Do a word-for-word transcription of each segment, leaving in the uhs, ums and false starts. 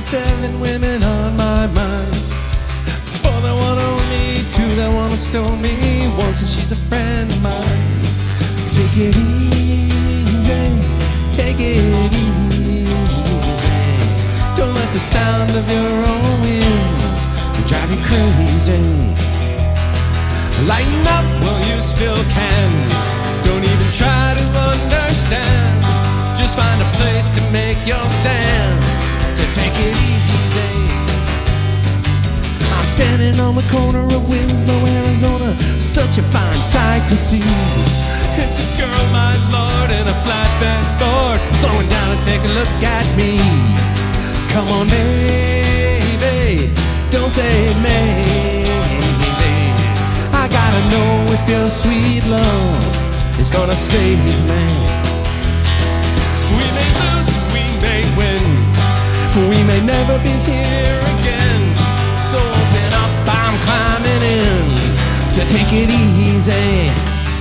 seven women on my mind. Four that wanna own me, two that wanna stone me, one says she's a friend of mine. Take it easy, take it easy. Don't let the sound of your own wheels drive you crazy. Lighten up while you still can. Don't even try to understand. Just find a place to make your stand. To take it easy. I'm standing on the corner of Winslow, Arizona. Such a fine sight to see. It's a girl, my lord, in a flatbed Ford, slowing down and take a look at me. Come on, baby, don't say maybe. I gotta know if your sweet love is gonna save me. We may lose, we may win, we may never be here again. So open up, I'm climbing in to take it easy.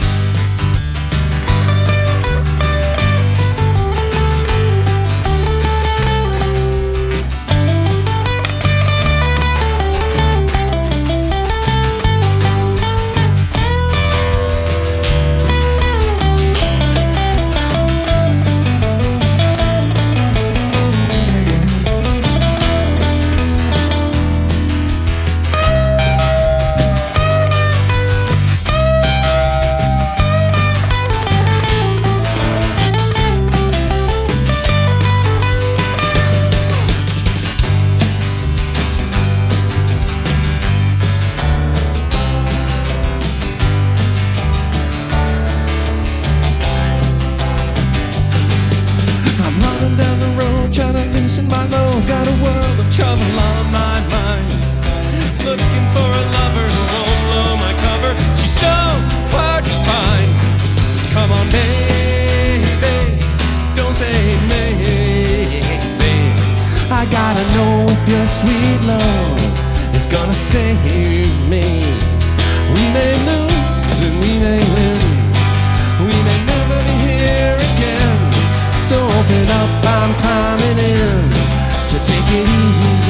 Down the road, trying to loosen my load. Got a world of trouble on my mind. Looking for a lover who won't blow my cover. She's so hard to find. Come on, baby, don't say maybe. I gotta know if your sweet love is gonna save me. We may lose and we may win. We may never be here again. So open up, I'm climbing in to take it easy.